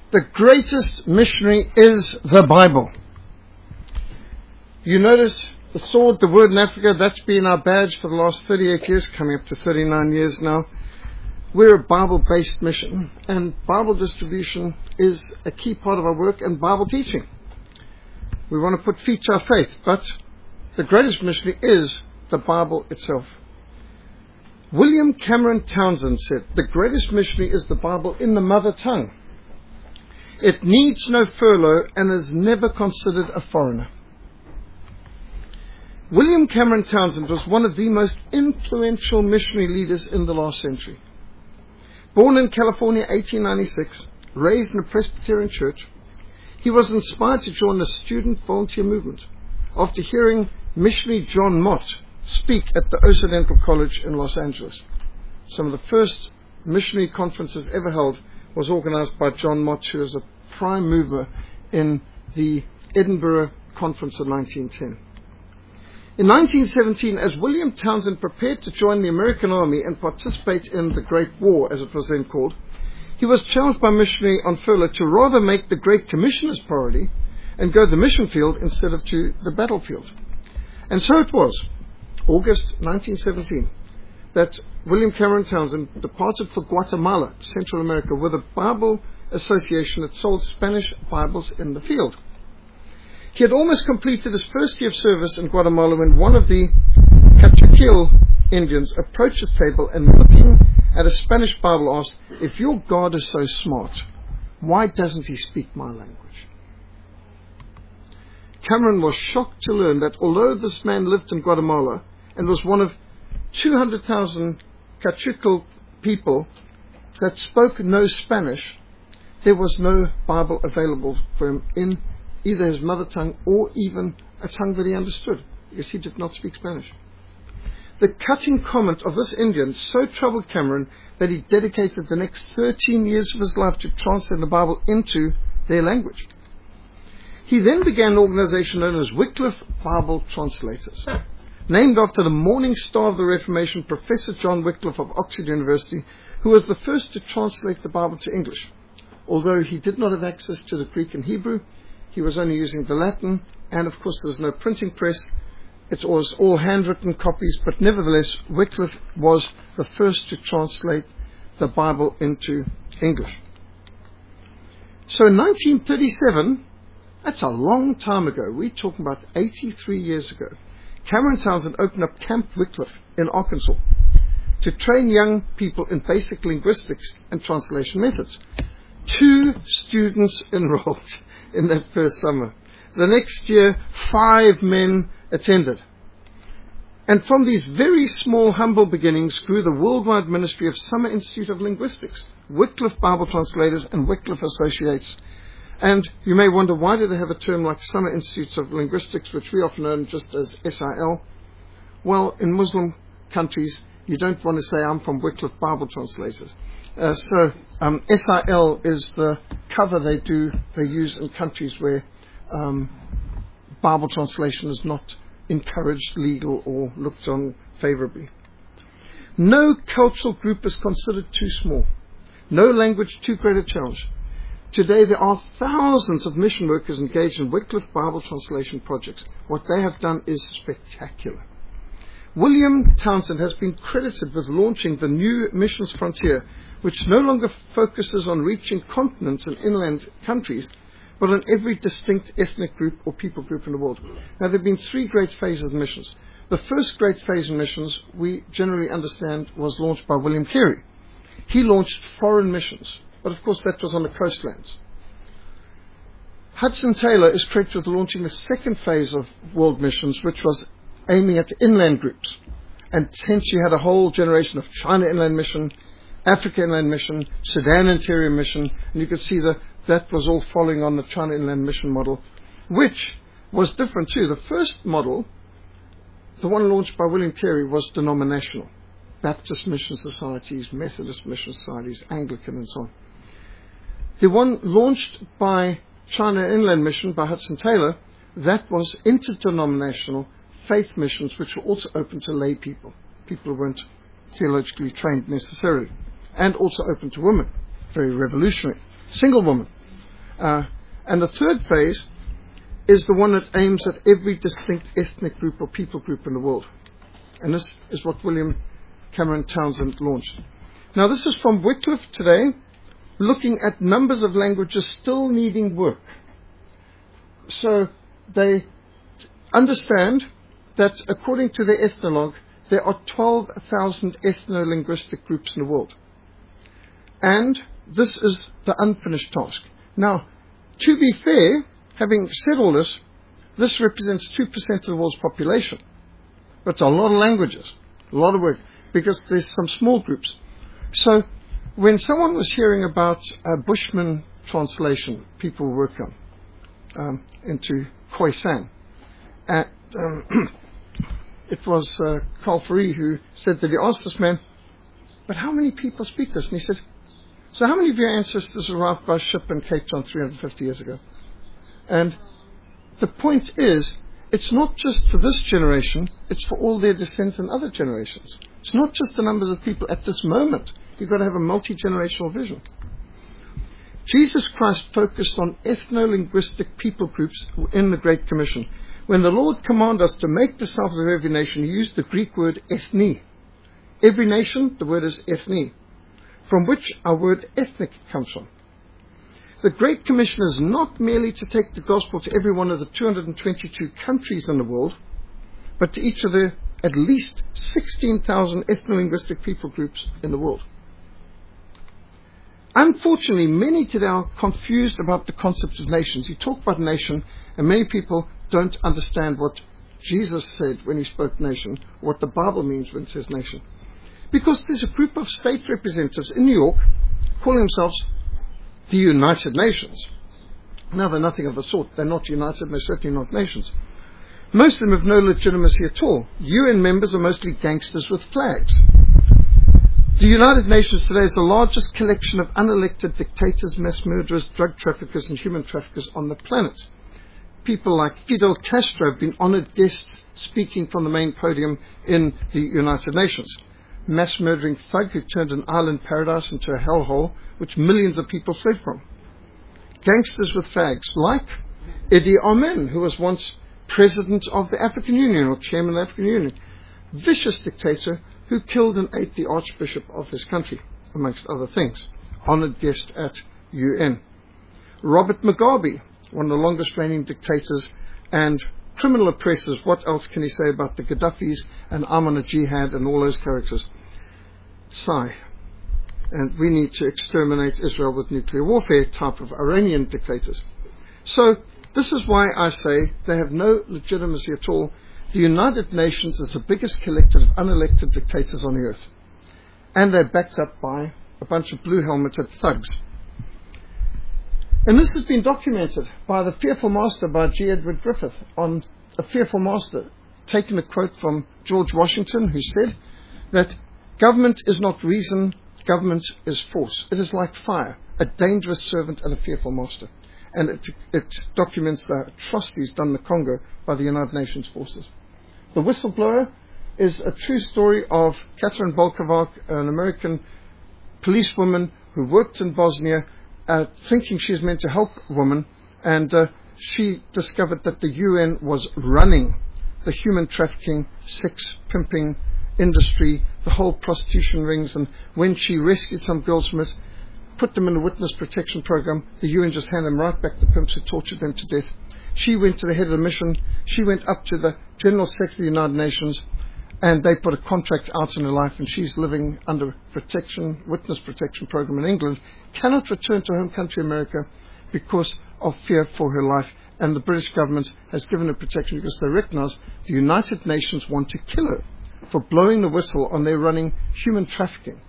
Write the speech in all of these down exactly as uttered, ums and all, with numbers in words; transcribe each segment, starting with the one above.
The greatest missionary is the Bible. You notice the sword, the word in Africa, that's been our badge for the last thirty-eight years, coming up to thirty-nine years now. We're a Bible-based mission, and Bible distribution is a key part of our work, and Bible teaching. We want to put feet to our faith, but the greatest missionary is the Bible itself. William Cameron Townsend said, the greatest missionary is the Bible in the mother tongue. It needs no furlough and is never considered a foreigner. William Cameron Townsend was one of the most influential missionary leaders in the last century. Born in California, eighteen ninety-six, raised in a Presbyterian church, he was inspired to join the student volunteer movement after hearing missionary John Mott speak at the Occidental College in Los Angeles. Some of the first missionary conferences ever held was organized by John Mott, who was a prime mover in the Edinburgh Conference of nineteen ten. In nineteen seventeen, as William Townsend prepared to join the American Army and participate in the Great War, as it was then called, he was challenged by missionary on furlough to rather make the Great Commission his priority and go to the mission field instead of to the battlefield. And so it was, August nineteen seventeen, that William Cameron Townsend departed for Guatemala, Central America, with a Bible association that sold Spanish Bibles in the field. He had almost completed his first year of service in Guatemala when one of the Cachuquil Indians approached his table and, looking at a Spanish Bible, asked, "If your God is so smart, why doesn't he speak my language?" Cameron was shocked to learn that although this man lived in Guatemala and was one of two hundred thousand Cachuquil people that spoke no Spanish, there was no Bible available for him in either his mother tongue or even a tongue that he understood, because he did not speak Spanish. The cutting comment of this Indian so troubled Cameron that he dedicated the next thirteen years of his life to translate the Bible into their language. He then began an organization known as Wycliffe Bible Translators, named after the morning star of the Reformation, Professor John Wycliffe of Oxford University, who was the first to translate the Bible to English. Although he did not have access to the Greek and Hebrew, he was only using the Latin, and of course there was no printing press. It was all handwritten copies, but nevertheless Wycliffe was the first to translate the Bible into English. So in nineteen thirty-seven, that's a long time ago, we're talking about eighty-three years ago, Cameron Townsend opened up Camp Wycliffe in Arkansas to train young people in basic linguistics and translation methods. Two students enrolled in that first summer. The next year, five men attended. And from these very small, humble beginnings grew the worldwide ministry of Summer Institute of Linguistics, Wycliffe Bible Translators, and Wycliffe Associates. And you may wonder, why do they have a term like Summer Institutes of Linguistics, which we often know just as S I L? Well, in Muslim countries, you don't want to say, "I'm from Wycliffe Bible Translators." Uh, so um, S I L is the cover they do, they use in countries where um, Bible translation is not encouraged, legal, or looked on favorably. No cultural group is considered too small. No language too great a challenge. Today there are thousands of mission workers engaged in Wycliffe Bible translation projects. What they have done is spectacular. William Townsend has been credited with launching the new missions frontier, which no longer focuses on reaching continents and inland countries, but on every distinct ethnic group or people group in the world. Now, there have been three great phases in missions. The first great phase in missions, we generally understand, was launched by William Carey. He launched foreign missions, but of course that was on the coastlands. Hudson Taylor is credited with launching the second phase of world missions, which was aiming at inland groups. And hence you had a whole generation of China Inland Mission, Africa Inland Mission, Sudan Interior Mission, and you could see that that was all following on the China Inland Mission model, which was different too. The first model, the one launched by William Carey, was denominational. Baptist mission societies, Methodist mission societies, Anglican and so on. The one launched by China Inland Mission by Hudson Taylor, that was interdenominational faith missions, which were also open to lay people, people who weren't theologically trained necessarily, and also open to women, very revolutionary. Single women, Uh, and the third phase is the one that aims at every distinct ethnic group or people group in the world. And this is what William Cameron Townsend launched. Now, this is from Wycliffe today, looking at numbers of languages still needing work. So they understand that according to the Ethnologue, there are twelve thousand ethno-linguistic groups in the world. And this is the unfinished task. Now, to be fair, having said all this, this represents two percent of the world's population. But it's a lot of languages, a lot of work, because there's some small groups. So when someone was hearing about a Bushman translation people work on um, into Khoisan, and, um, it was uh, Carl Ferrie who said that he asked this man, but how many people speak this? And he said, so how many of your ancestors arrived by ship in Cape Town three hundred fifty years ago? And the point is, it's not just for this generation, it's for all their descendants and other generations. It's not just the numbers of people at this moment. You've got to have a multi-generational vision. Jesus Christ focused on ethno-linguistic people groups in the Great Commission. When the Lord commanded us to make disciples of every nation, he used the Greek word ethne. Every nation, the word is ethne, from which our word ethnic comes from. The Great Commission is not merely to take the gospel to every one of the two hundred twenty-two countries in the world, but to each of the at least sixteen thousand ethno-linguistic people groups in the world. Unfortunately, many today are confused about the concept of nations. You talk about nation, and many people don't understand what Jesus said when he spoke nation, what the Bible means when it says nation. Because there's a group of state representatives in New York calling themselves the United Nations. Now, they're nothing of the sort. They're not united, and they're certainly not nations. Most of them have no legitimacy at all. U N members are mostly gangsters with flags. The United Nations today is the largest collection of unelected dictators, mass murderers, drug traffickers, and human traffickers on the planet. People like Fidel Castro have been honored guests speaking from the main podium in the United Nations. Mass murdering thug who turned an island paradise into a hellhole which millions of people fled from. Gangsters with flags like Idi Amin, who was once president of the African Union or chairman of the African Union. Vicious dictator who killed and ate the archbishop of his country, amongst other things. Honored guest at U N. Robert Mugabe, one of the longest reigning dictators and criminal oppressors. What else can he say about the Gaddafis and Ahmadinejad and all those characters? Sigh. And we need to exterminate Israel with nuclear warfare type of Iranian dictators. So this is why I say they have no legitimacy at all. The United Nations is the biggest collective of unelected dictators on the earth. And they're backed up by a bunch of blue-helmeted thugs. And this has been documented by The Fearful Master by G. Edward Griffith on A Fearful Master, taking a quote from George Washington, who said that government is not reason, government is force. It is like fire, a dangerous servant and a fearful master. And it, it documents the atrocities done in the Congo by the United Nations forces. The Whistleblower is a true story of Catherine Bolkovac, an American policewoman who worked in Bosnia, uh, thinking she was meant to help women, and uh, she discovered that the U N was running the human trafficking, sex pimping industry, the whole prostitution rings, and when she rescued some girls from it, put them in a witness protection program, the U N just handed them right back to pimps who tortured them to death. She went to the head of the mission, she went up to the General Secretary of the United Nations, and they put a contract out in her life, and she's living under protection, witness protection program in England, cannot return to her home country, America, because of fear for her life. And the British government has given her protection because they recognize the United Nations want to kill her for blowing the whistle on their running human trafficking.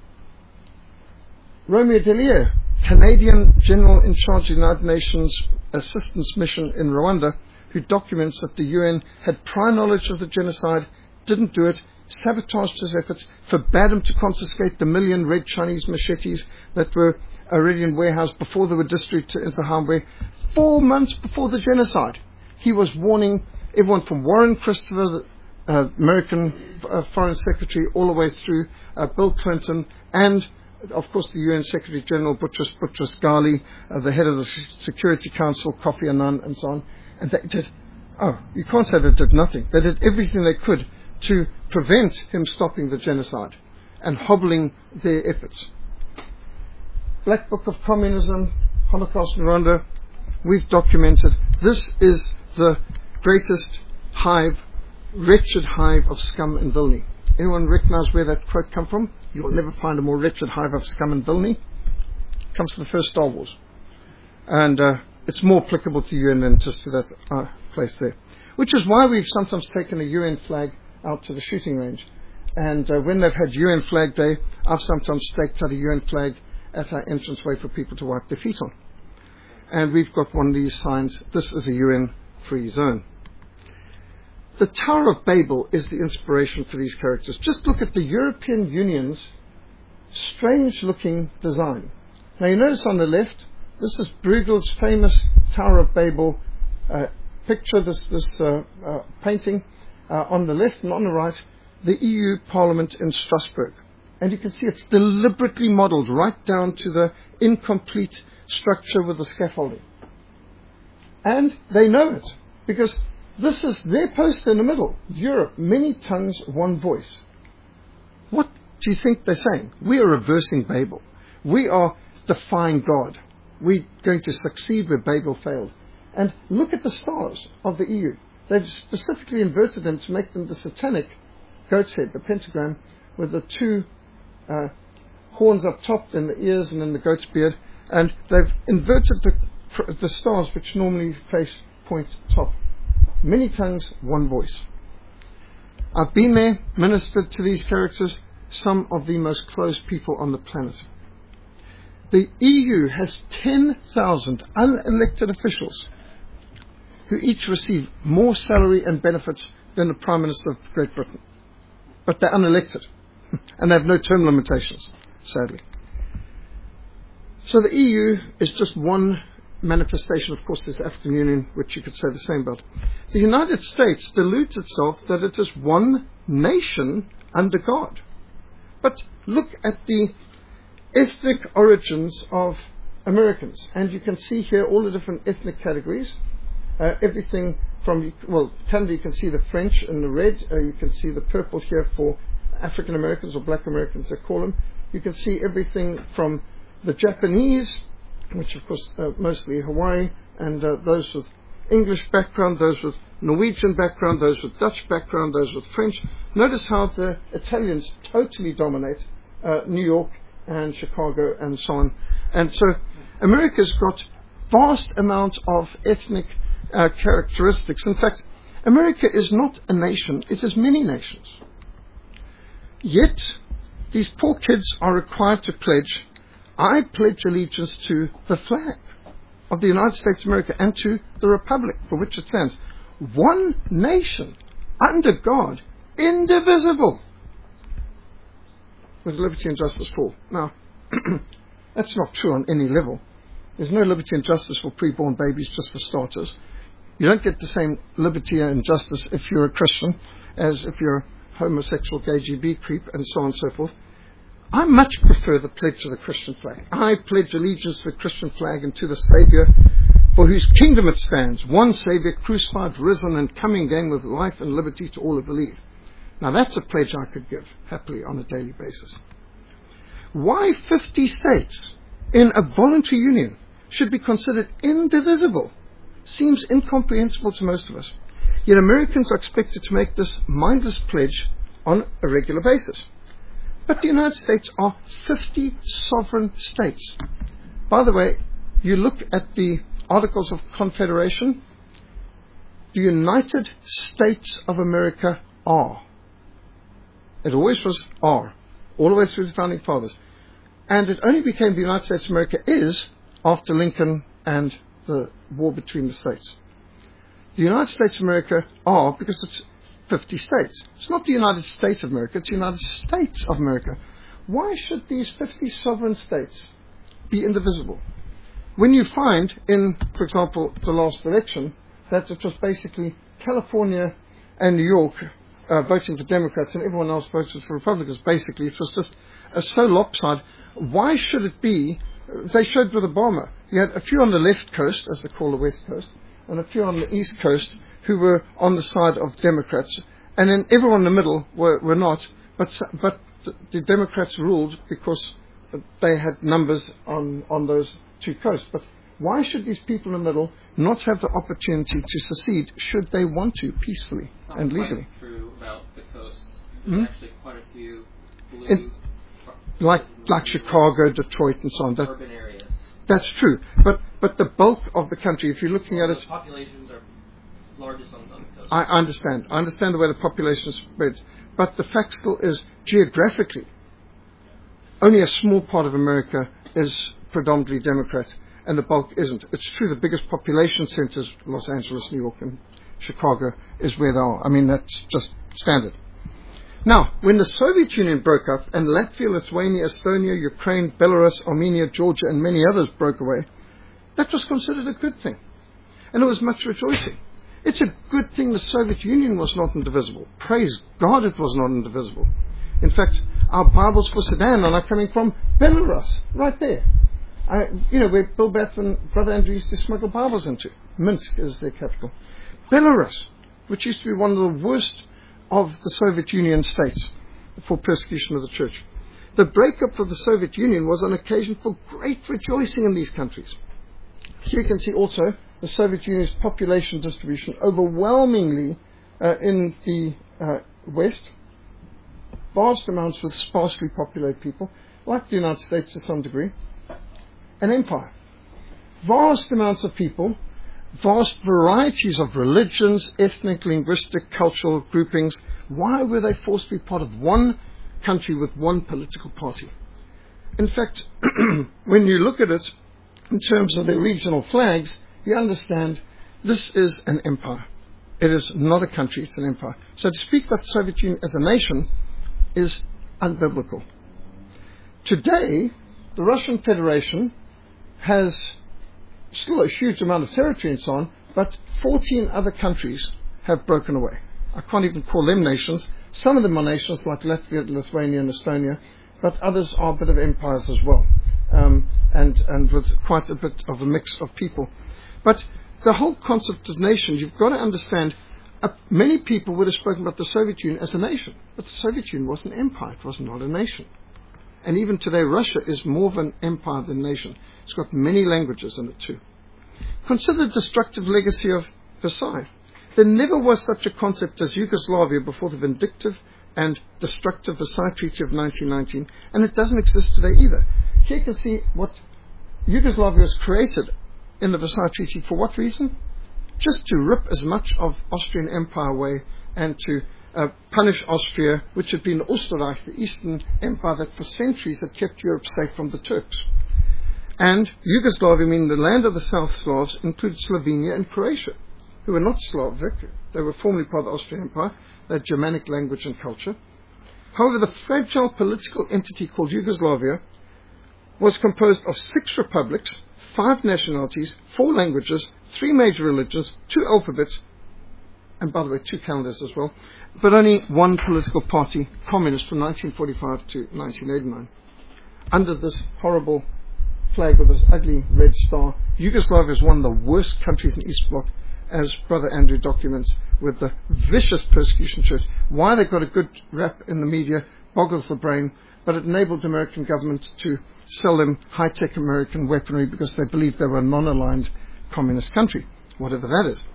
Romeo Delia, Canadian general in charge of the United Nations assistance mission in Rwanda, who documents that the U N had prior knowledge of the genocide, didn't do it, sabotaged his efforts, forbade him to confiscate the million red Chinese machetes that were already in warehouse before they were distributed into Hamwe. Four months before the genocide, he was warning everyone from Warren Christopher, the uh, American uh, Foreign Secretary, all the way through uh, Bill Clinton and of course, the U N Secretary General, Boutros Boutros Ghali, uh, the head of the Security Council, Kofi Annan, and so on. And they did, oh, you can't say they did nothing. They did everything they could to prevent him stopping the genocide and hobbling their efforts. Black Book of Communism, Holocaust in Rwanda, we've documented. This is the greatest hive, wretched hive of scum and villainy. Anyone recognize where that quote come from? You'll never find a more wretched hive of scum and villainy. It comes from the first Star Wars. And uh, it's more applicable to U N than just to that uh, place there. Which is why we've sometimes taken a U N flag out to the shooting range. And uh, when they've had U N Flag Day, I've sometimes staked out a U N flag at our entranceway for people to wipe their feet on. And we've got one of these signs. This is a U N-free zone. The Tower of Babel is the inspiration for these characters. Just look at the European Union's strange-looking design. Now you notice on the left, this is Bruegel's famous Tower of Babel uh, picture, this, this uh, uh, painting. Uh, on the left and on the right, the E U Parliament in Strasbourg. And you can see it's deliberately modelled right down to the incomplete structure with the scaffolding. And they know it, because this is their poster in the middle. Europe, many tongues, one voice. What do you think they're saying? We are reversing Babel. We are defying God. We're going to succeed where Babel failed. And look at the stars of the E U. They've specifically inverted them to make them the satanic goat's head, the pentagram, with the two uh, horns up top, in the ears and in the goat's beard. And they've inverted the, the stars, which normally face point top. Many tongues, one voice. I've been there, ministered to these characters, some of the most closed people on the planet. The E U has ten thousand unelected officials who each receive more salary and benefits than the Prime Minister of Great Britain. But they're unelected, and they have no term limitations, sadly. So the E U is just one manifestation. Of course, there's the African Union, which you could say the same about. The United States deludes itself that it is one nation under God. But look at the ethnic origins of Americans, and you can see here all the different ethnic categories. Uh, everything from, well, Canada, you can see the French in the red. Uh, you can see the purple here for African Americans, or Black Americans they call them. You can see everything from the Japanese, which of course uh, mostly Hawaii, and uh, those with English background, those with Norwegian background, those with Dutch background, those with French. Notice how the Italians totally dominate uh, New York and Chicago and so on. And so America's got vast amount of ethnic uh, characteristics. In fact, America is not a nation, it is many nations. Yet, these poor kids are required to pledge, I pledge allegiance to the flag of the United States of America and to the republic for which it stands. One nation, under God, indivisible, with liberty and justice for all. Now, that's not true on any level. There's no liberty and justice for preborn babies, just for starters. You don't get the same liberty and justice if you're a Christian as if you're a homosexual, gay, G B creep, and so on and so forth. I much prefer the pledge of the Christian flag. I pledge allegiance to the Christian flag and to the Saviour, for whose kingdom it stands, one Saviour, crucified, risen, and coming again with life and liberty to all who believe. Now that's a pledge I could give happily on a daily basis. Why fifty states in a voluntary union should be considered indivisible seems incomprehensible to most of us. Yet Americans are expected to make this mindless pledge on a regular basis. But the United States are fifty sovereign states. By the way, you look at the Articles of Confederation, the United States of America are. It always was are, all the way through the Founding Fathers. And it only became the United States of America is after Lincoln and the war between the states. The United States of America are because it's fifty states. It's not the United States of America, it's the United States of America. Why should these fifty sovereign states be indivisible? When you find in, for example, the last election, that it was basically California and New York uh, voting for Democrats and everyone else voted for Republicans. Basically, it was just uh, so lopsided. Why should it be? They showed with Obama. You had a few on the left coast, as they call the West Coast, and a few on the East Coast who were on the side of Democrats. And then everyone in the middle were, were not. But, but the Democrats ruled because they had numbers on, on those two coasts. But why should these people in the middle not have the opportunity to secede should they want to, peacefully Not and quite legally? True about the coast. There's Hmm? actually quite a few blue In- Like, like Chicago, Detroit, and so on. That, urban areas. that's true. But, but the bulk of the country, if you're looking at The it, populations are largest on, on the coast. I I understand. I understand the way the population spreads. But the fact still is, geographically, only a small part of America is predominantly Democrat, and the bulk isn't. It's true the biggest population centers, Los Angeles, New York, and Chicago, is where they are. I mean, that's just standard. Now, when the Soviet Union broke up, and Latvia, Lithuania, Estonia, Ukraine, Belarus, Armenia, Georgia, and many others broke away, that was considered a good thing. And there was much rejoicing. It's a good thing the Soviet Union was not indivisible. Praise God it was not indivisible. In fact, our Bibles for Sudan are now coming from Belarus, right there. I, you know, where Bill Bath and Brother Andrew used to smuggle Bibles into. Minsk is their capital. Belarus, which used to be one of the worst of the Soviet Union states for persecution of the church. The breakup of the Soviet Union was an occasion for great rejoicing in these countries. Here you can see also the Soviet Union's population distribution overwhelmingly uh, in the uh, West. Vast amounts with sparsely populated people, like the United States to some degree. An empire. Vast amounts of people, vast varieties of religions, ethnic, linguistic, cultural groupings. Why were they forced to be part of one country with one political party? In fact, when you look at it in terms of their regional flags, you understand this is an empire. It is not a country, it's an empire. So to speak about the Soviet Union as a nation is unbiblical. Today, the Russian Federation has still a huge amount of territory and so on, but fourteen other countries have broken away. I can't even call them nations. Some of them are nations like Latvia, Lithuania, and Estonia, but others are a bit of empires as well, um, and, and with quite a bit of a mix of people. But the whole concept of nation, you've got to understand, uh, many people would have spoken about the Soviet Union as a nation, but the Soviet Union was an empire, it was not a nation. And even today, Russia is more of an empire than a nation. It's got many languages in it too. Consider the destructive legacy of Versailles. There never was such a concept as Yugoslavia before the vindictive and destructive Versailles Treaty of nineteen nineteen, and it doesn't exist today either. Here you can see what Yugoslavia was created in the Versailles Treaty. For what reason? Just to rip as much of Austrian Empire away and to uh, punish Austria, which had been Österreich, the Eastern Empire that for centuries had kept Europe safe from the Turks. And Yugoslavia, meaning the land of the South Slavs, included Slovenia and Croatia, who were not Slavic. They were formerly part of the Austrian Empire. They had Germanic language and culture. However, the fragile political entity called Yugoslavia was composed of six republics, five nationalities, four languages, three major religions, two alphabets, and by the way, two calendars as well, but only one political party, communist, from nineteen forty-five to nineteen eighty-nine. Under this horrible flag with this ugly red star, Yugoslavia is one of the worst countries in the East Bloc, as Brother Andrew documents, with the vicious persecution church. Why they got a good rap in the media boggles the brain, but it enabled the American government to sell them high-tech American weaponry because they believed they were a non-aligned communist country, whatever that is.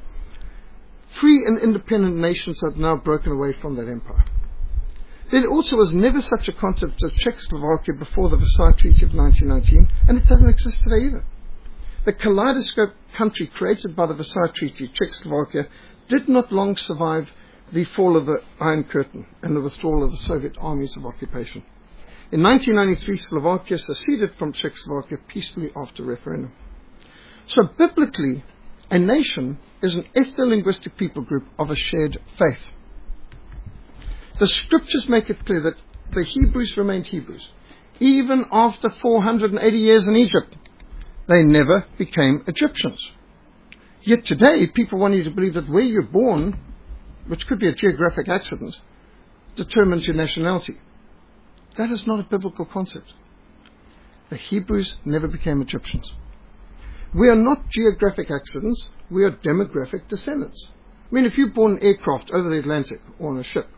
Free and independent nations have now broken away from that empire. There also was never such a concept of Czechoslovakia before the Versailles Treaty of nineteen nineteen, and it doesn't exist today either. The kaleidoscope country created by the Versailles Treaty, Czechoslovakia, did not long survive the fall of the Iron Curtain and the withdrawal of the Soviet armies of occupation. In nineteen ninety-three, Slovakia seceded from Czechoslovakia peacefully after referendum. So biblically, a nation is an ethno-linguistic people group of a shared faith. The scriptures make it clear that the Hebrews remained Hebrews. Even after four hundred eighty years in Egypt, they never became Egyptians. Yet today, people want you to believe that where you're born, which could be a geographic accident, determines your nationality. That is not a biblical concept. The Hebrews never became Egyptians. We are not geographic accidents, we are demographic descendants. I mean, if you bought an aircraft over the Atlantic or on a ship,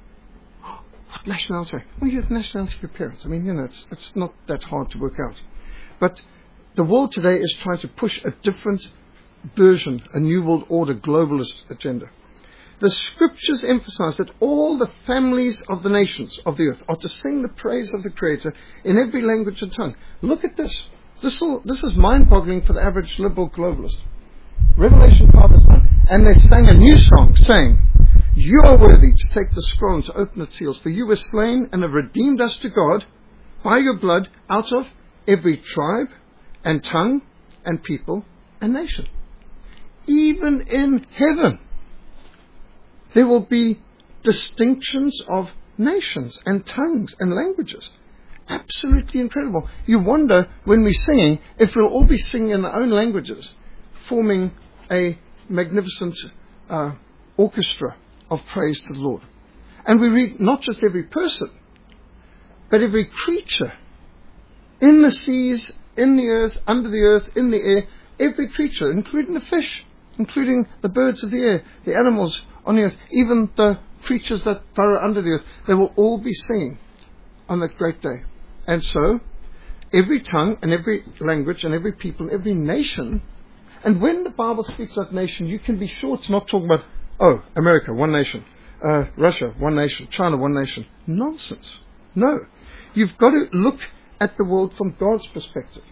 what nationality? Well, you have the nationality of your parents. I mean, you know, it's, it's not that hard to work out. But the world today is trying to push a different version, a new world order, globalist agenda. The scriptures emphasize that all the families of the nations of the earth are to sing the praise of the Creator in every language and tongue. Look at this. This, will, this is mind-boggling for the average liberal globalist. Revelation five verse nine. And they sang a new song, saying, "You are worthy to take the scroll and to open its seals, for you were slain and have redeemed us to God by your blood out of every tribe and tongue and people and nation." Even in heaven, there will be distinctions of nations and tongues and languages. Absolutely incredible. You wonder, when we're singing, if we'll all be singing in our own languages, forming a magnificent uh, orchestra of praise to the Lord. And we read not just every person, but every creature in the seas, in the earth, under the earth, in the air, every creature, including the fish, including the birds of the air, the animals on the earth, even the creatures that burrow under the earth, they will all be singing on that great day. And so, every tongue and every language and every people and every nation, and when the Bible speaks of nation, you can be sure it's not talking about, oh, America, one nation, uh, Russia, one nation, China, one nation. Nonsense. No. You've got to look at the world from God's perspective.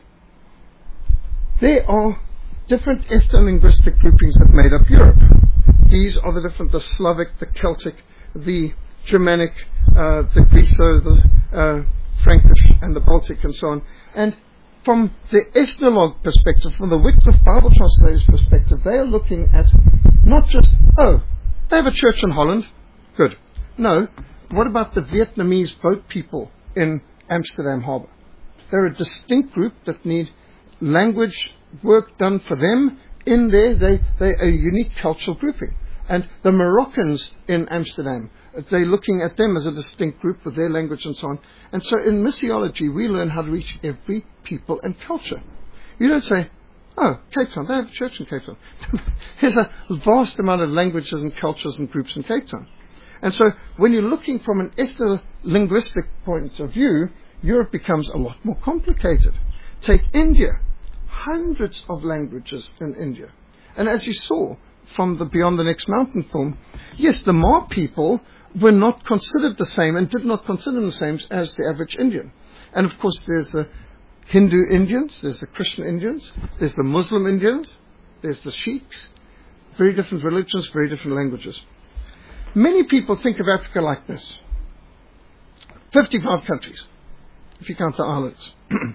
There are different ethno-linguistic groupings that made up Europe. These are the different, the Slavic, the Celtic, the Germanic, uh, the Greco, the uh, Frankish, and the Baltic, and so on. And from the ethnologue perspective, from the Wycliffe Bible translators' perspective, they are looking at not just, oh, they have a church in Holland. Good. No. What about the Vietnamese boat people in Amsterdam Harbour? They're a distinct group that need language work done for them. In there, they, they're a unique cultural grouping. And the Moroccans in Amsterdam, they're looking at them as a distinct group with their language and so on. And so in missiology, we learn how to reach every people and culture. You don't say, oh, Cape Town, they have a church in Cape Town. There's a vast amount of languages and cultures and groups in Cape Town. And so when you're looking from an ethno-linguistic point of view, Europe becomes a lot more complicated. Take India. Hundreds of languages in India. And as you saw from the Beyond the Next Mountain film, yes, the Ma people were not considered the same and did not consider them the same as the average Indian. And of course there's the Hindu Indians, there's the Christian Indians, there's the Muslim Indians, there's the Sheiks, very different religions, very different languages. Many people think of Africa like this. fifty-five countries, if you count the islands.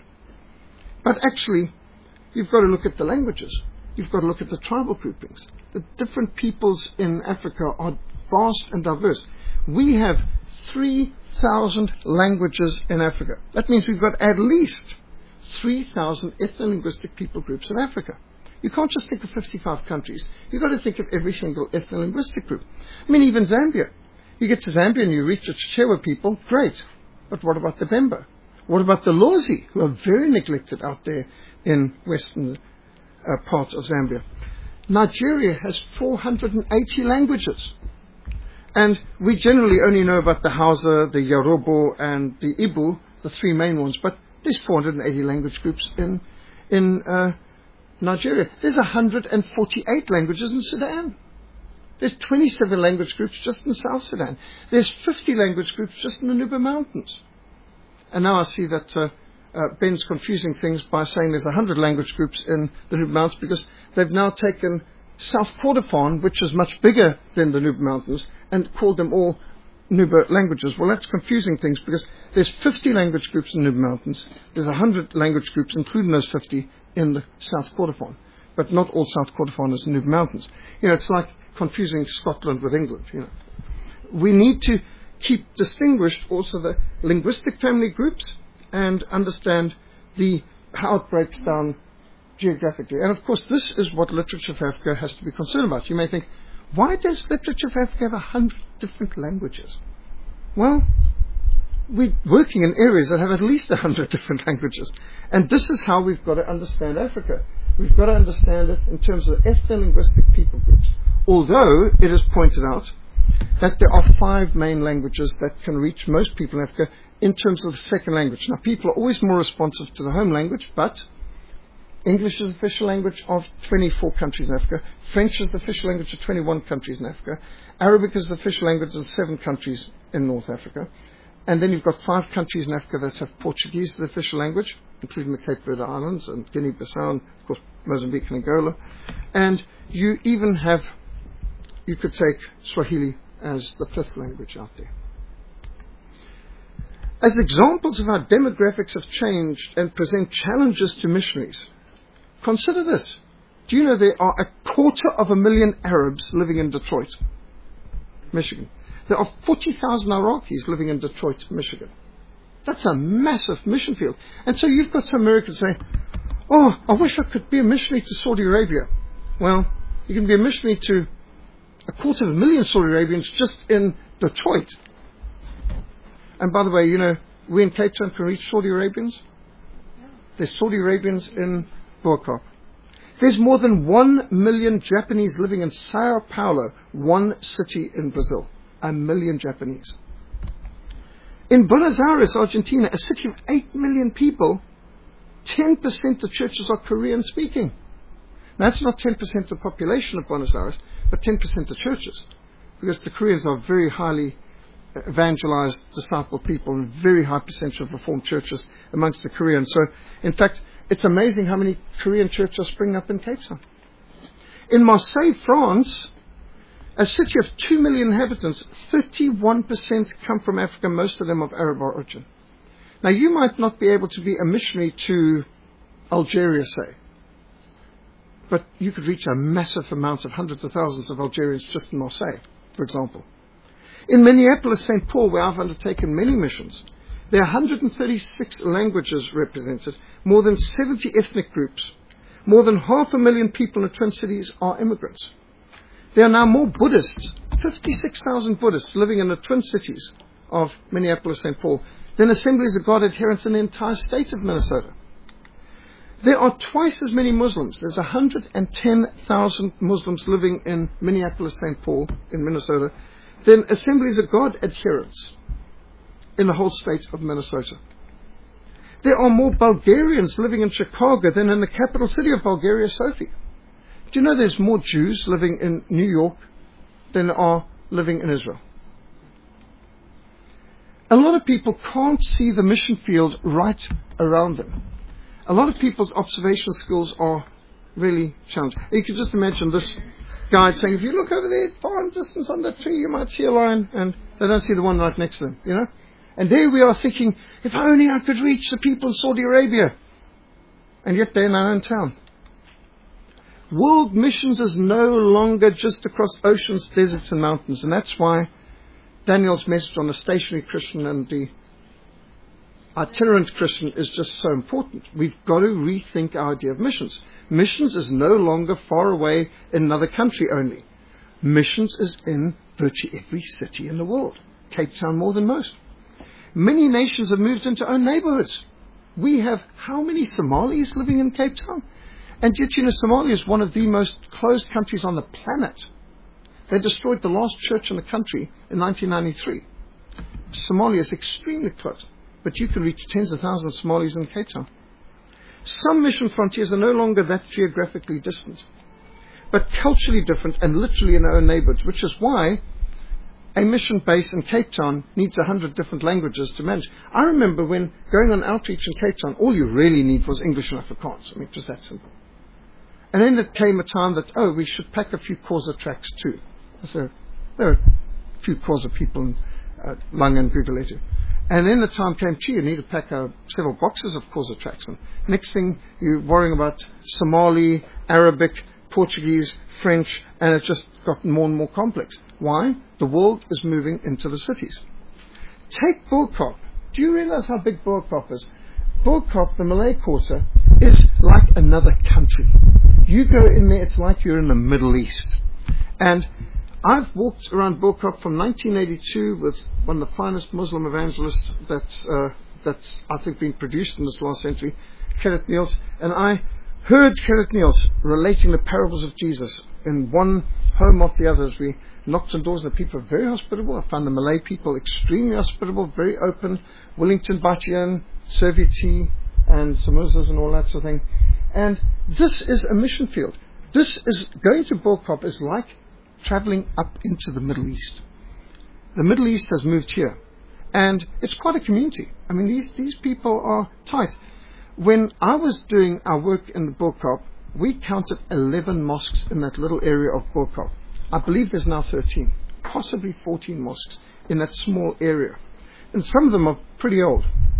But actually, you've got to look at the languages. You've got to look at the tribal groupings. The different peoples in Africa are vast and diverse. We have three thousand languages in Africa. That means we've got at least three thousand ethno-linguistic people groups in Africa. You can't just think of fifty-five countries. You've got to think of every single ethno-linguistic group. I mean, even Zambia. You get to Zambia and you reach the Chichewa people, great. But what about the Bemba? What about the Lozi, who are very neglected out there in western uh, parts of Zambia? Nigeria has four hundred eighty languages. And we generally only know about the Hausa, the Yoruba, and the Igbo, the three main ones. But there's four hundred eighty language groups in, in uh, Nigeria. There's one hundred forty-eight languages in Sudan. There's twenty-seven language groups just in South Sudan. There's fifty language groups just in the Nuba Mountains. And now I see that uh, uh, Ben's confusing things by saying there's one hundred language groups in the Nuba Mountains because they've now taken South Kordofan, which is much bigger than the Nuba Mountains, and called them all Nuba languages. Well, that's confusing things because there's fifty language groups in the Nuba Mountains. There's one hundred language groups, including those fifty, in the South Kordofan. But not all South Kordofan is Nuba Mountains. You know, it's like confusing Scotland with England. You know, we need to keep distinguished also the linguistic family groups and understand the how it breaks down geographically. And of course, this is what Literature for Africa has to be concerned about. You may think, Why does Literature of Africa have a hundred different languages? Well, we're working in areas that have at least a hundred different languages. And this is how we've got to understand Africa. We've got to understand it in terms of ethno-linguistic people groups. Although it is pointed out that there are five main languages that can reach most people in Africa in terms of the second language. Now, people are always more responsive to the home language, but English is the official language of twenty-four countries in Africa. French is the official language of twenty-one countries in Africa. Arabic is the official language of seven countries in North Africa. And then you've got five countries in Africa that have Portuguese as the official language, including the Cape Verde Islands and Guinea-Bissau and, of course, Mozambique and Angola. And you even have, you could take Swahili as the fifth language out there. As examples of how demographics have changed and present challenges to missionaries, consider this. Do you know there are a quarter of a million Arabs living in Detroit, Michigan? There are forty thousand Iraqis living in Detroit, Michigan. That's a massive mission field. And so you've got some Americans saying, oh, I wish I could be a missionary to Saudi Arabia. Well, you can be a missionary to a quarter of a million Saudi Arabians just in Detroit. And by the way, you know, we in Cape Town can reach Saudi Arabians. There's Saudi Arabians in Bo-Kaap. There's more than one million Japanese living in Sao Paulo, one city in Brazil. A million Japanese. In Buenos Aires, Argentina, a city of eight million people, ten percent of churches are Korean speaking. Now, that's not ten percent of the population of Buenos Aires, but ten percent of churches. Because the Koreans are very highly evangelized, disciple people, and very high percentage of Reformed churches amongst the Koreans. So, in fact, it's amazing how many Korean churches are springing up in Cape Town. In Marseille, France, a city of two million inhabitants, thirty-one percent come from Africa, most of them of Arab origin. Now, you might not be able to be a missionary to Algeria, say, but you could reach a massive amount of hundreds of thousands of Algerians just in Marseille, for example. In Minneapolis, Saint Paul, where I've undertaken many missions, there are one hundred thirty-six languages represented, more than seventy ethnic groups. More than half a million people in the Twin Cities are immigrants. There are now more Buddhists, fifty-six thousand Buddhists living in the Twin Cities of Minneapolis, Saint Paul, than Assemblies of God adherents in the entire state of Minnesota. There are twice as many Muslims. There's one hundred ten thousand Muslims living in Minneapolis, Saint Paul, in Minnesota, than Assemblies of God adherents in the whole state of Minnesota. There are more Bulgarians living in Chicago than in the capital city of Bulgaria, Sofia. Do you know there's more Jews living in New York than there are living in Israel? A lot of people can't see the mission field right around them. A lot of people's observation skills are really challenged. You can just imagine this guide saying, if you look over there, far in distance on that tree, you might see a lion, and they don't see the one right next to them, you know? And there we are thinking, if only I could reach the people in Saudi Arabia. And yet they're in our own town. World missions is no longer just across oceans, deserts and mountains. And that's why Daniel's message on the stationary Christian and the itinerant Christian is just so important. We've got to rethink our idea of missions. Missions is no longer far away in another country only. Missions is in virtually every city in the world. Cape Town more than most. Many nations have moved into own neighborhoods. We have how many Somalis living in Cape Town? And yet, you know, Somalia is one of the most closed countries on the planet. They destroyed the last church in the country in nineteen ninety-three. Somalia is extremely close, but you can reach tens of thousands of Somalis in Cape Town. Some mission frontiers are no longer that geographically distant, but culturally different and literally in our own neighborhoods, which is why a mission base in Cape Town needs a hundred different languages to manage. I remember when going on outreach in Cape Town, all you really need was English and Afrikaans. I mean, it was that simple. And then there came a time that, oh, we should pack a few Xhosa tracks too. So there were a few Xhosa people in uh, Langa and Gugulethu. And then the time came, gee, you need to pack uh, several boxes of Xhosa tracks. And next thing, you're worrying about Somali, Arabic, Portuguese, French, and it just got more and more complex. Why? The world is moving into the cities. Take Bo-Kaap. Do you realize how big Bo-Kaap is? Bo-Kaap, the Malay Quarter, is like another country. You go in there, it's like you're in the Middle East. And I've walked around Bulkop from nineteen eighty-two with one of the finest Muslim evangelists that's, uh, that's I think been produced in this last century, Kenneth Niels, and I heard Kenneth Niels relating the parables of Jesus in one home after the other as we knocked on doors, and the people were very hospitable. I found the Malay people extremely hospitable, very open, willing to invite you in, serve you tea and samosas and all that sort of thing. And this is a mission field. This is, going to Bulkop is like traveling up into the Middle East. The Middle East has moved here, and it's quite a community. I mean, these, these people are tight. When I was doing our work in the Bulkop, we counted eleven mosques in that little area of Bulkop. I believe there's now thirteen, possibly fourteen mosques in that small area. And some of them are pretty old.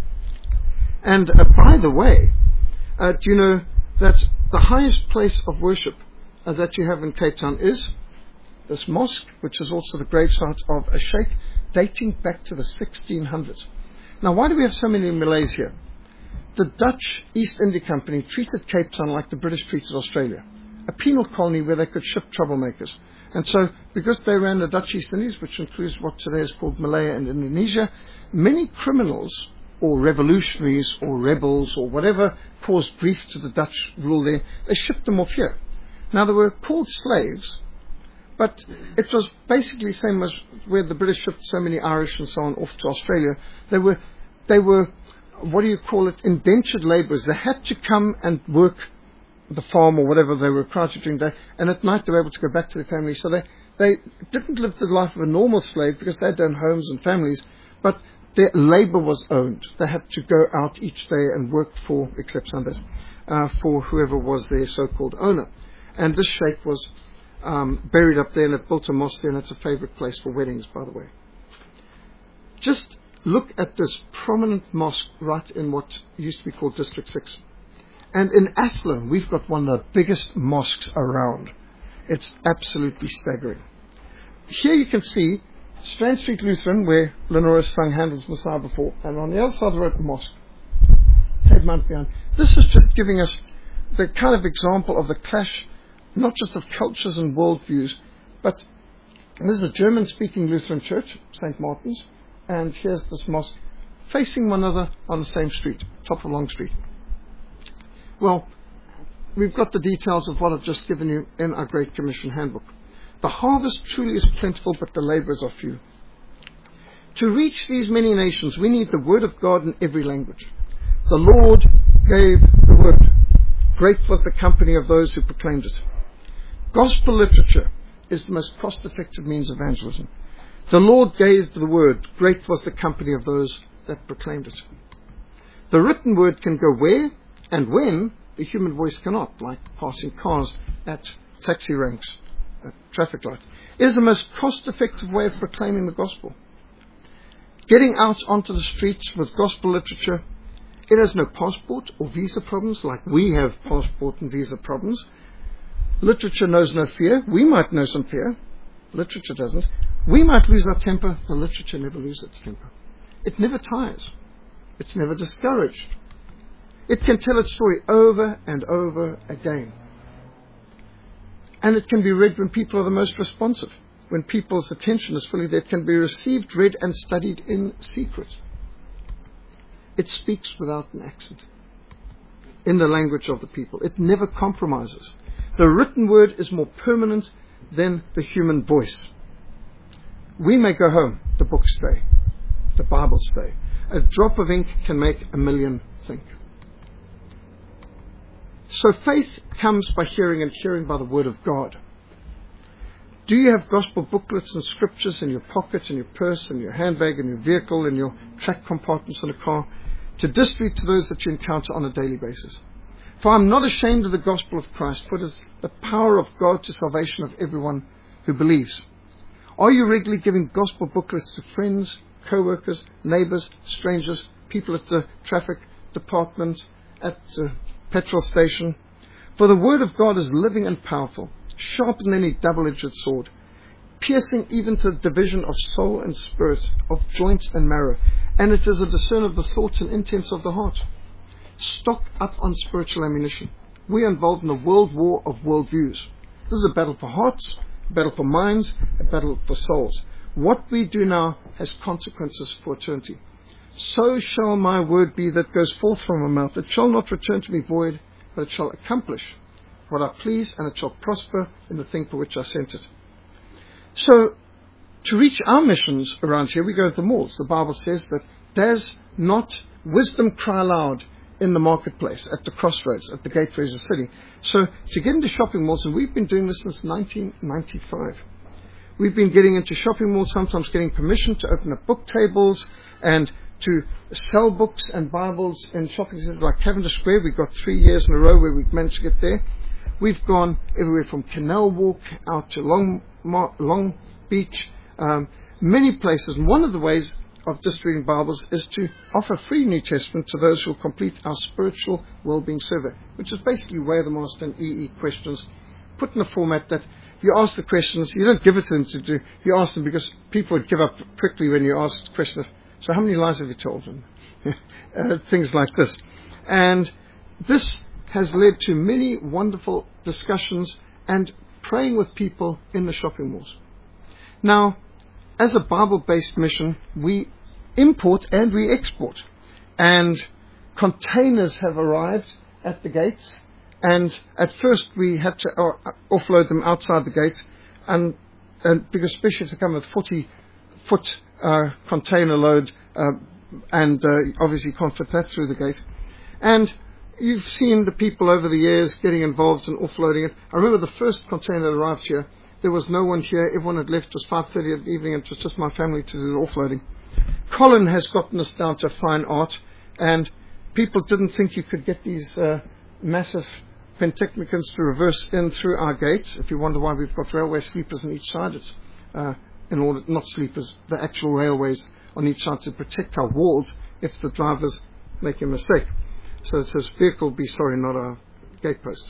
And uh, by the way, uh, do you know that the highest place of worship uh, that you have in Cape Town is this mosque, which is also the gravesite of a sheikh dating back to the sixteen hundreds. Now, why do we have so many Malays here? The Dutch East India Company treated Cape Town like the British treated Australia, a penal colony where they could ship troublemakers. And so, because they ran the Dutch East Indies, which includes what today is called Malaya and Indonesia, many criminals or revolutionaries or rebels or whatever caused grief to the Dutch rule there, they shipped them off here. Now, they were called slaves, but it was basically the same as where the British shipped so many Irish and so on off to Australia. They were, they were, what do you call it, indentured labourers. They had to come and work the farm or whatever they were required to during the day, and at night they were able to go back to their families. So they, they didn't live the life of a normal slave because they had their own homes and families, but their labour was owned. They had to go out each day and work for, except Sundays, uh, for whoever was their so-called owner. And this sheikh was um, buried up there and had built a mosque there, and it's a favourite place for weddings, by the way. Just look at this prominent mosque right in what used to be called District six. And in Athlone, we've got one of the biggest mosques around. It's absolutely staggering. Here you can see Strand Street Lutheran, where Lenora sung Handel's Messiah before, and on the other side of the road, the mosque. Tate Mount behind. This is just giving us the kind of example of the clash, not just of cultures and worldviews, but this is a German-speaking Lutheran church, Saint Martin's, and here's this mosque facing one another on the same street, top of Long Street. Well, we've got the details of what I've just given you in our Great Commission handbook. The harvest truly is plentiful, but the labourers are few. To reach these many nations, we need the word of God in every language. The Lord gave the word. Great was the company of those who proclaimed it. Gospel literature is the most cost-effective means of evangelism. The Lord gave the word. Great was the company of those that proclaimed it. The written word can go where and when the human voice cannot, like passing cars at taxi ranks, at traffic lights. It is the most cost-effective way of proclaiming the gospel. Getting out onto the streets with gospel literature, it has no passport or visa problems like we have passport and visa problems. Literature knows no fear. We might know some fear. Literature doesn't. We might lose our temper. The literature never loses its temper. It never tires. It's never discouraged. It can tell its story over and over again. And it can be read when people are the most responsive. When people's attention is fully there, it can be received, read, and studied in secret. It speaks without an accent, in the language of the people. It never compromises. The written word is more permanent than the human voice. We may go home, the books stay, the Bible stay. A drop of ink can make a million think. So faith comes by hearing, and hearing by the word of God. Do you have gospel booklets and scriptures in your pocket, in your purse, in your handbag, in your vehicle, in your track compartments in a car, to distribute to those that you encounter on a daily basis? For I am not ashamed of the gospel of Christ, for it is the power of God to salvation of everyone who believes. Are you regularly giving gospel booklets to friends, co-workers, neighbours, strangers, people at the traffic department, at the petrol station? For the word of God is living and powerful, sharper than any double-edged sword, piercing even to the division of soul and spirit, of joints and marrow, and it is a discerner of the thoughts and intents of the heart. Stock up on spiritual ammunition. We are involved in a world war of worldviews. This is a battle for hearts, a battle for minds, a battle for souls. What we do now has consequences for eternity. So shall my word be that goes forth from my mouth. It shall not return to me void, but it shall accomplish what I please, and it shall prosper in the thing for which I sent it. So, to reach our missions around here, we go to the malls. The Bible says that does not wisdom cry aloud in the marketplace, at the crossroads, at the gateways of the city. So, to get into shopping malls, and we've been doing this since nineteen ninety-five. We've been getting into shopping malls, sometimes getting permission to open up book tables and to sell books and Bibles in shopping centres like Cavendish Square. We've got three years in a row where we've managed to get there. We've gone everywhere from Canal Walk out to Long, Long Beach, um, many places. And one of the ways of distributing Bibles is to offer free New Testament to those who will complete our spiritual well-being survey, which is basically Way of the Master and E E questions put in a format that you ask the questions, you don't give it to them to do, you ask them because people would give up quickly when you ask the question of, so how many lies have you told them? uh, things like this. And this has led to many wonderful discussions and praying with people in the shopping malls. Now, as a Bible-based mission, we import and we export. And containers have arrived at the gates. And at first we had to uh, offload them outside the gates. And, and because especially to come with forty foot uh, container load, uh, and uh, obviously you can't fit that through the gate. And you've seen the people over the years getting involved in offloading it. I remember the first container that arrived here, there was no one here. Everyone had left. It was five thirty in the evening, and it was just my family to do the offloading. Colin has gotten us down to fine art, and people didn't think you could get these uh, massive Pentechnicons to reverse in through our gates. If you wonder why we've got railway sleepers on each side, it's uh, in order, not sleepers, the actual railways on each side to protect our walls if the drivers make a mistake. So it says, vehicle be sorry, not a gatepost.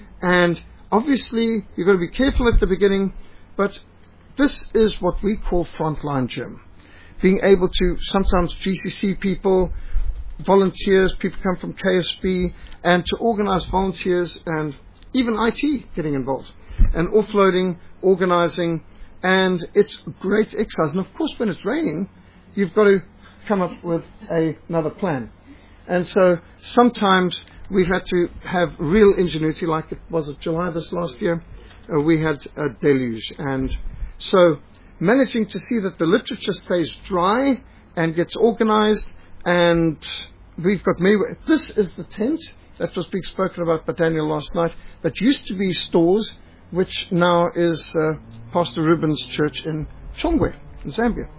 And obviously, you've got to be careful at the beginning, but this is what we call frontline gym. Being able to, sometimes G C C people, volunteers, people come from K S B, and to organize volunteers and even I T getting involved. And offloading, organizing, and it's great exercise. And of course, when it's raining, you've got to come up with a, another plan. And so sometimes we've had to have real ingenuity, like it was it July this last year, uh, we had a deluge. And so managing to see that the literature stays dry and gets organized, and we've got many. This is the tent that was being spoken about by Daniel last night, that used to be stores, which now is uh, Pastor Ruben's church in Chongwe, in Zambia.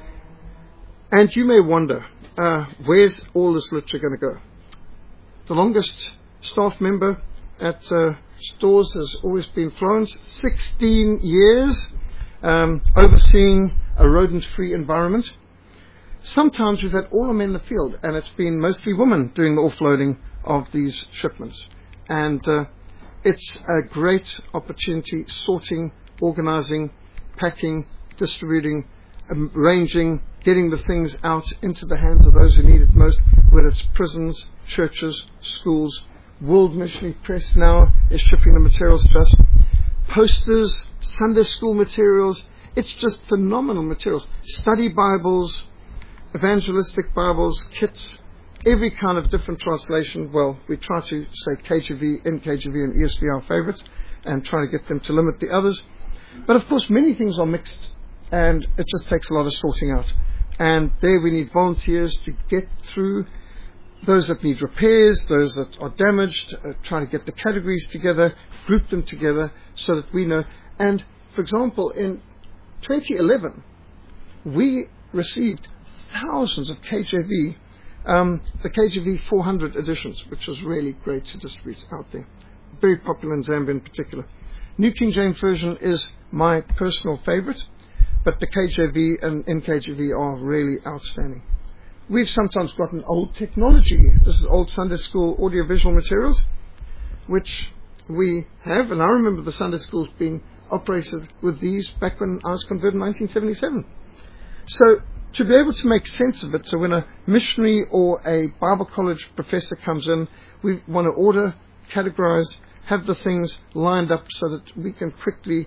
And you may wonder, uh, where's all this literature going to go? The longest staff member at uh, stores has always been Florence, sixteen years, um, overseeing a rodent-free environment. Sometimes we've had all the men in the field, and it's been mostly women doing the offloading of these shipments. And uh, it's a great opportunity, sorting, organizing, packing, distributing, um, arranging, getting the things out into the hands of those who need it most, whether it's prisons, churches, schools. World Missionary Press now is shipping the materials to us. Posters, Sunday school materials, it's just phenomenal materials. Study Bibles, evangelistic Bibles, kits, every kind of different translation. Well, we try to say K J V, N K J V, and E S V, our favorites, and try to get them to limit the others. But of course, many things are mixed, and it just takes a lot of sorting out. And there we need volunteers to get through those that need repairs, those that are damaged, uh, trying to get the categories together, group them together so that we know. And, for example, in twenty eleven, we received thousands of K J V, um, the K J V four hundred editions, which was really great to distribute out there. Very popular in Zambia in particular. New King James Version is my personal favorite, but the K J V and N K J V are really outstanding. We've sometimes gotten old technology. This is old Sunday school audiovisual materials, which we have, and I remember the Sunday schools being operated with these back when I was converted in nineteen seventy-seven. So to be able to make sense of it, so when a missionary or a Bible college professor comes in, we want to order, categorize, have the things lined up so that we can quickly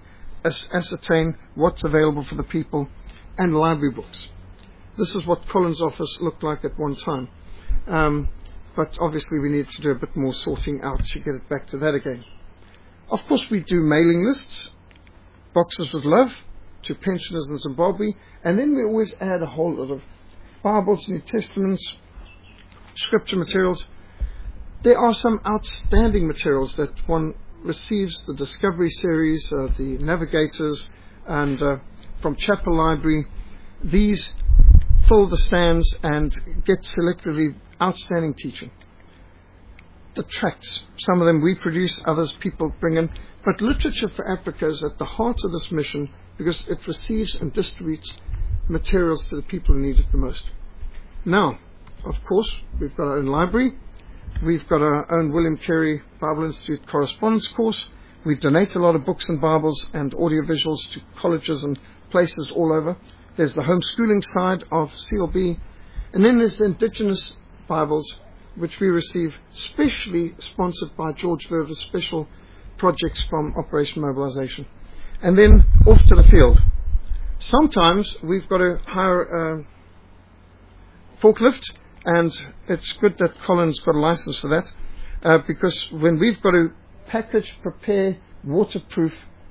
as- ascertain what's available for the people, and library books. This is what Colin's office looked like at one time. Um, but obviously we need to do a bit more sorting out to get it back to that again. Of course we do mailing lists, boxes with love, to pensioners in Zimbabwe, and then we always add a whole lot of Bibles, New Testaments, scripture materials. There are some outstanding materials that one receives, the Discovery series, uh, the Navigators, and uh, from Chapel Library. These fill the stands and get selectively outstanding teaching. The tracts, some of them we produce, others people bring in, but Literature for Africa is at the heart of this mission because it receives and distributes materials to the people who need it the most. Now, of course, we've got our own library. We've got our own William Carey Bible Institute correspondence course. We donate a lot of books and Bibles and audiovisuals to colleges and places all over. There's the homeschooling side of C L B. And then there's the Indigenous Bibles, which we receive specially sponsored by George Verver's special projects from Operation Mobilization. And then off to the field. Sometimes we've got to hire a forklift, and it's good that Colin's got a license for that, uh, because when we've got to package, prepare, waterproof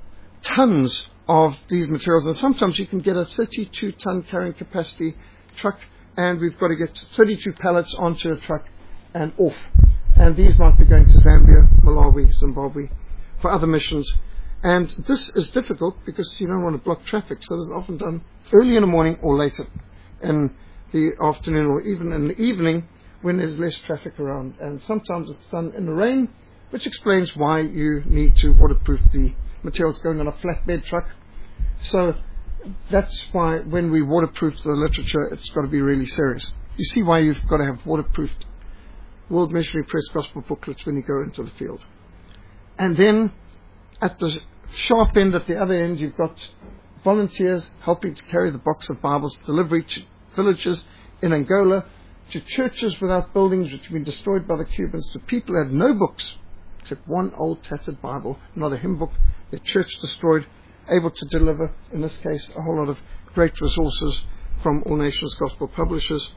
tons of these materials, and sometimes you can get a thirty-two ton carrying capacity truck, and we've got to get thirty-two pallets onto a truck and off. And these might be going to Zambia, Malawi, Zimbabwe, for other missions. And this is difficult because you don't want to block traffic, so this is often done early in the morning or later in the afternoon, or even in the evening when there's less traffic around. And sometimes it's done in the rain, which explains why you need to waterproof the materials going on a flatbed truck. So that's why when we waterproof the literature, it's got to be really serious. You see why you've got to have waterproofed World Missionary Press Gospel booklets when you go into the field. And then at the sharp end, at the other end, you've got volunteers helping to carry the box of Bibles, delivery to villages in Angola, to churches without buildings which have been destroyed by the Cubans, to people who had no books except one old tattered Bible, not a hymn book, their church destroyed, able to deliver, in this case, a whole lot of great resources from All Nations Gospel Publishers.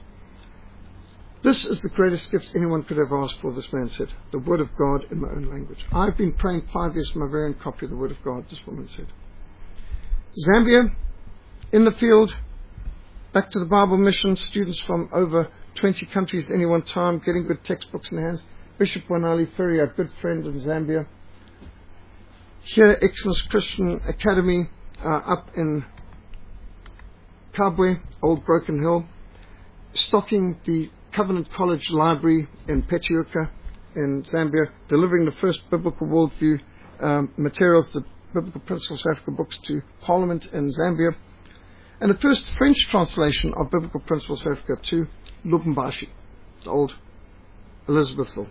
This is the greatest gift anyone could ever ask for, this man said. The Word of God in my own language. I've been praying five years for my very own copy of the Word of God, this woman said. Zambia, in the field, back to the Bible mission, students from over twenty countries at any one time, getting good textbooks in their hands. Bishop Wanali Ferry, our good friend in Zambia. Here, Excellence Christian Academy, uh, up in Kabwe, Old Broken Hill, stocking the Covenant College Library in Petioka in Zambia, delivering the first Biblical Worldview um, materials, the Biblical Principles of Africa books to Parliament in Zambia, and the first French translation of Biblical Principles of Africa to Lubumbashi, the old Elizabethville,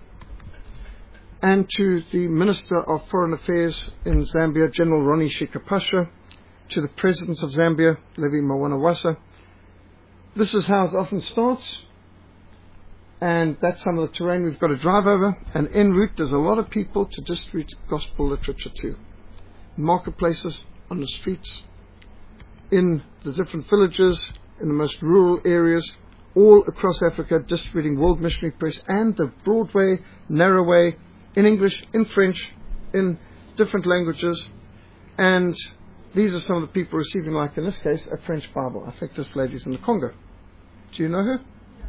and to the Minister of Foreign Affairs in Zambia, General Ronnie Shikapasha, to the President of Zambia, Levi Mwanawasa. This is how it often starts. And that's some of the terrain we've got to drive over. And en route, there's a lot of people to distribute gospel literature to. Marketplaces, on the streets, in the different villages, in the most rural areas, all across Africa, distributing World Missionary Press and the Broadway, narrow way, in English, in French, in different languages. And these are some of the people receiving, like in this case, a French Bible. I think this lady's in the Congo. Do you know her?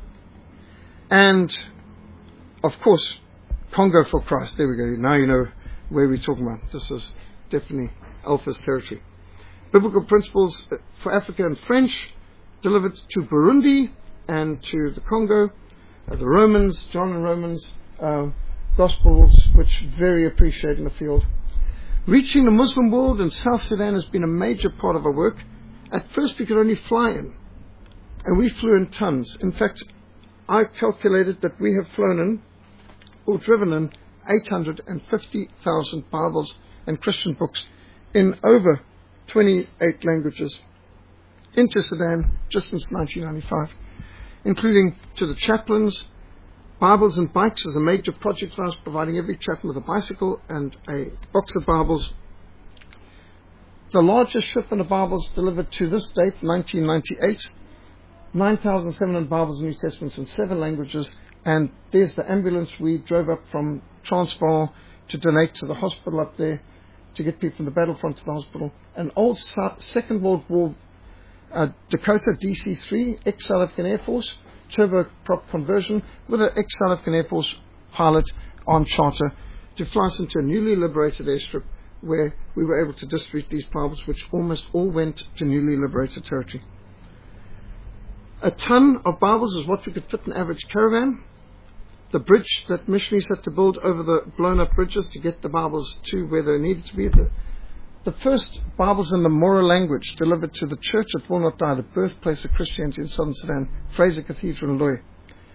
And, of course, Congo for Christ. There we go. Now you know where we're talking about. This is definitely Alpha's territory. Biblical Principles for Africa in French, delivered to Burundi and to the Congo. Uh, the Romans, John and Romans, uh, Gospels, which very appreciate in the field. Reaching the Muslim world in South Sudan has been a major part of our work. At first we could only fly in, and we flew in tons. In fact, I calculated that we have flown in, or driven in, eight hundred fifty thousand Bibles and Christian books in over twenty-eight languages into Sudan just since nineteen ninety-five, including to the chaplains. Bibles and Bikes is a major project for us, providing every chaplain with a bicycle and a box of Bibles. the largest shipment of Bibles delivered to this date, nineteen ninety-eight, nine thousand seven hundred Bibles and New Testaments in seven languages. And there's the ambulance we drove up from Transvaal to donate to the hospital up there, to get people from the battlefront to the hospital. An old Second World War uh, Dakota D C three, ex-South African Air Force, turboprop conversion with an ex-South African Air Force pilot on charter to fly us into a newly liberated airstrip where we were able to distribute these Bibles, which almost all went to newly liberated territory. A ton of Bibles is what we could fit in an average caravan. The bridge that missionaries had to build over the blown-up bridges to get the Bibles to where they needed to be. The, the first Bibles in the Mora language delivered to the church at Will Not Die, the birthplace of Christianity in southern Sudan, Fraser Cathedral in Loy.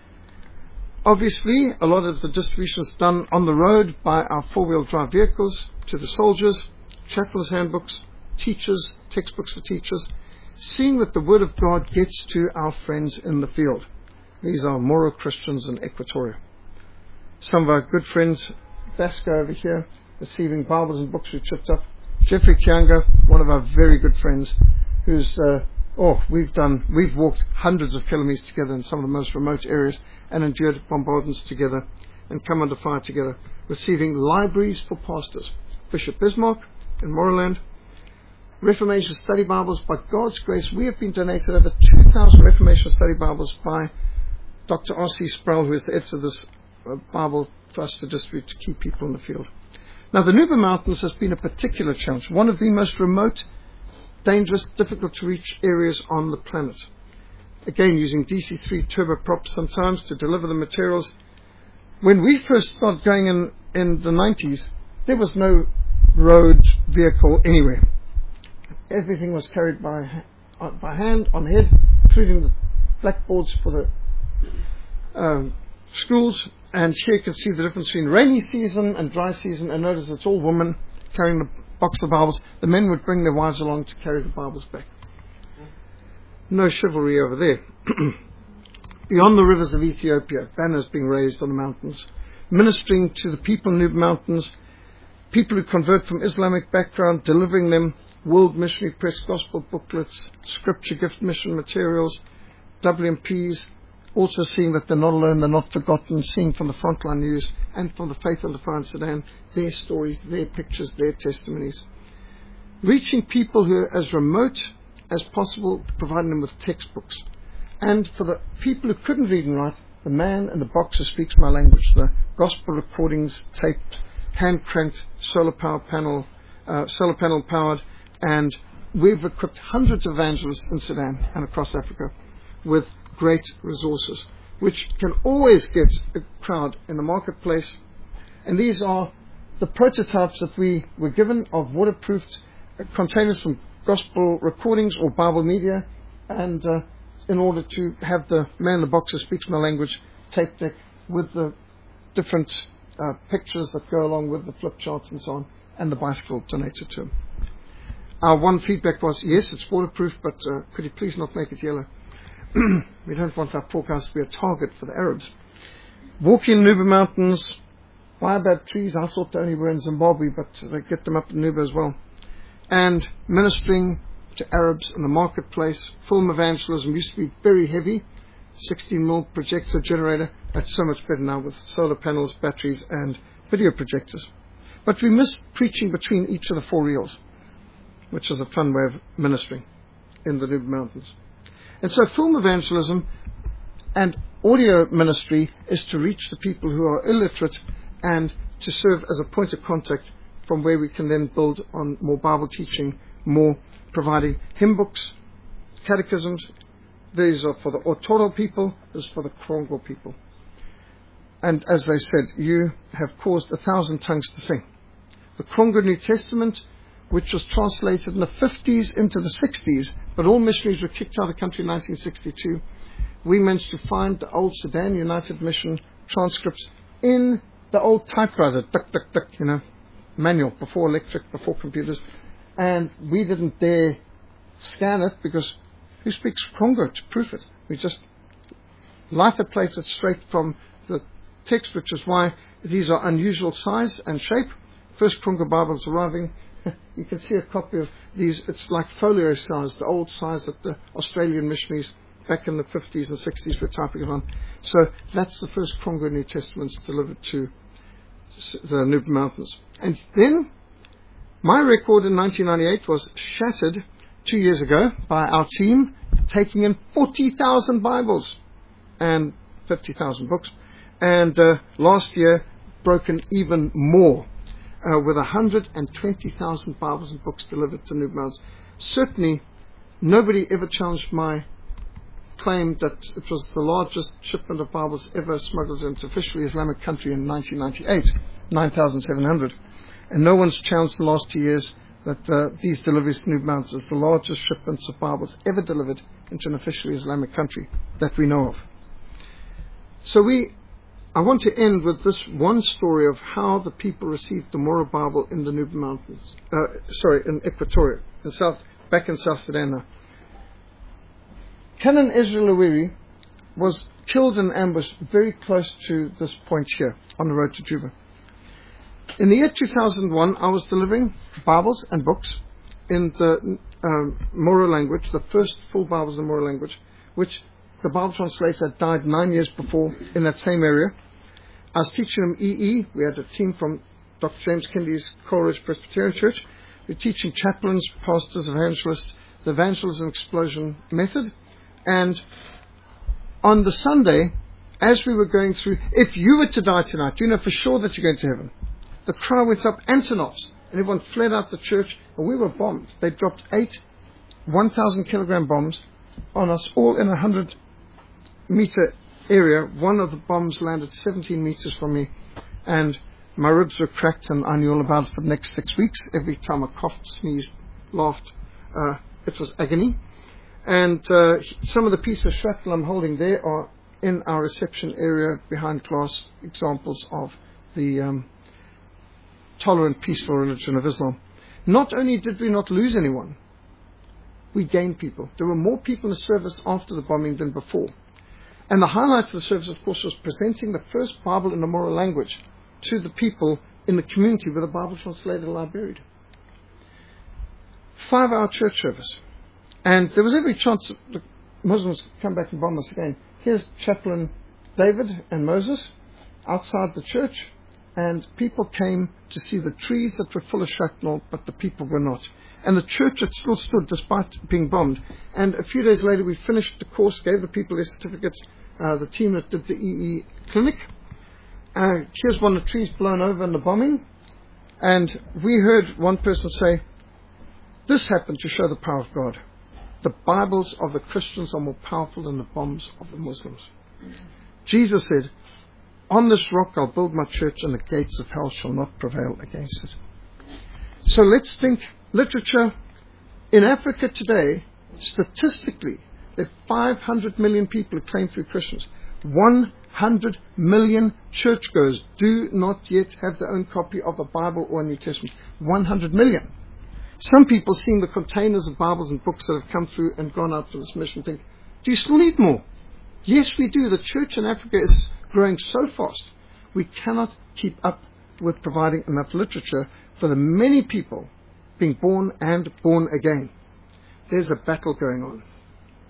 Obviously, a lot of the distribution is done on the road by our four-wheel drive vehicles to the soldiers, chaplains' handbooks, teachers, textbooks for teachers, seeing that the Word of God gets to our friends in the field. These are Moro Christians in Equatoria. Some of our good friends, Vasco over here, receiving Bibles and books we chipped up. Jeffrey Kianga, one of our very good friends, who's, uh, oh, we've done, we've walked hundreds of kilometers together in some of the most remote areas and endured bombardments together and come under fire together, receiving libraries for pastors. Bishop Bismarck in Moreland, Reformation Study Bibles. By God's grace, we have been donated over two thousand Reformation Study Bibles by Doctor R C Sproul, who is the editor of this uh, Bible for us to distribute to keep people in the field. Now, the Nuba Mountains has been a particular challenge, one of the most remote, dangerous, difficult to reach areas on the planet. Again, using D C three turboprops sometimes to deliver the materials. When we first started going in, in the nineties, there was no road vehicle anywhere. Everything was carried by, uh, by hand, on head, including the blackboards for the Um, schools, and here you can see the difference between rainy season and dry season, and notice it's all women carrying the box of Bibles. The men would bring their wives along to carry the Bibles back. No chivalry over there. Beyond the rivers of Ethiopia, banners being raised on the mountains, ministering to the people in the mountains, people who convert from Islamic background, delivering them World Missionary Press gospel booklets, scripture gift mission materials, W M Ps, also seeing that they're not alone, they're not forgotten, seeing from the Frontline News and from the Faith on the Fire in Sudan, their stories, their pictures, their testimonies. Reaching people who are as remote as possible, providing them with textbooks. And for the people who couldn't read and write, the man in the box who speaks my language, the gospel recordings, taped, hand-cranked, solar power panel, uh, solar panel powered, and we've equipped hundreds of evangelists in Sudan and across Africa with great resources, which can always get a crowd in the marketplace. And these are the prototypes that we were given of waterproofed containers from gospel recordings or Bible media, and uh, in order to have the man in the box who speaks my language tape deck with the different uh, pictures that go along with the flip charts and so on, and the bicycle donated to him. Our one feedback was, yes, it's waterproof, but uh, could you please not make it yellow? We don't want our forecast to be a target for the Arabs. Walking in Nuba Mountains, baobab trees, I thought they only were in Zimbabwe, but they get them up in Nuba as well. And ministering to Arabs in the marketplace. Film evangelism used to be very heavy, sixteen mil projector generator. That's so much better now with solar panels, batteries, and video projectors. But we missed preaching between each of the four reels, which is a fun way of ministering in the Nuba Mountains. And so film evangelism and audio ministry is to reach the people who are illiterate and to serve as a point of contact from where we can then build on more Bible teaching, more providing hymn books, catechisms. These are for the Otoro people, this is for the Krongo people. And as they said, you have caused a thousand tongues to sing. The Krongo New Testament, which was translated in the fifties into the sixties, but all missionaries were kicked out of the country in nineteen sixty-two. We managed to find the old Sudan United Mission transcripts in the old typewriter, duck, duck, duck, you know, manual, before electric, before computers. And we didn't dare scan it because who speaks Krongo to proof it? We just lighter plates it straight from the text, which is why these are unusual size and shape. First Krongo Bibles arriving You can see a copy of these. It's like folio size, the old size that the Australian missionaries back in the fifties and sixties were typing it on. So that's the first Congo New Testaments delivered to the Nuba Mountains. And then my record in nineteen ninety-eight was shattered two years ago by our team taking in forty thousand Bibles and fifty thousand books. And uh, last year broken even more uh, with one hundred twenty thousand Bibles and books delivered to Nuba Mountains. Certainly nobody ever challenged my claim that it was the largest shipment of Bibles ever smuggled into officially Islamic country in nineteen ninety-eight, nine thousand seven hundred. And no one's challenged the last two years that uh, these deliveries to Nuba Mountains is the largest shipments of Bibles ever delivered into an officially Islamic country that we know of. So we, I want to end with this one story of how the people received the Moro Bible in the Nuba Mountains, uh, sorry, in Equatoria, in South, back in South Sudan now. Canon Ezra Lawiri was killed in ambush very close to this point here on the road to Juba. In the year two thousand one, I was delivering Bibles and books in the um, Moro language, the first full Bibles in Moro language, which the Bible translator had died nine years before in that same area. I was teaching them E E. We had a team from Doctor James Kindy's Coleridge Presbyterian Church. We were teaching chaplains, pastors, evangelists, the evangelism explosion method. And on the Sunday, as we were going through, if you were to die tonight, do you know for sure that you're going to heaven? The cry went up, Antonovs, and everyone fled out the church, and we were bombed. They dropped eight one thousand kilogram bombs on us, all in a one hundred meter area. One of the bombs landed seventeen meters from me, and my ribs were cracked, and I knew all about it for the next six weeks. Every time I coughed, sneezed, laughed, uh, it was agony. And uh, some of the pieces of shrapnel I'm holding there are in our reception area behind glass, examples of the um, tolerant, peaceful religion of Islam. Not only did we not lose anyone, we gained people. There were more people in the service after the bombing than before. And the highlight of the service, of course, was presenting the first Bible in the Moro language to the people in the community where the Bible translator lie buried. Five-hour church service. And there was every chance that the Muslims would come back and bomb us again. Here's Chaplain David and Moses outside the church, and people came to see the trees that were full of shrapnel, but the people were not. And the church had still stood despite being bombed. And a few days later we finished the course, gave the people their certificates, uh, the team that did the E E clinic. Uh, here's one of the trees blown over in the bombing. And we heard one person say, this happened to show the power of God. The Bibles of the Christians are more powerful than the bombs of the Muslims. Jesus said, on this rock I'll build my church, and the gates of hell shall not prevail against it. So let's think literature. In Africa today, statistically, there are five hundred million people who claim to be Christians. one hundred million churchgoers do not yet have their own copy of a Bible or a New Testament. one hundred million. Some people seeing the containers of Bibles and books that have come through and gone out for this mission think, do you still need more? Yes, we do. The church in Africa is growing so fast. We cannot keep up with providing enough literature for the many people being born and born again. There's a battle going on.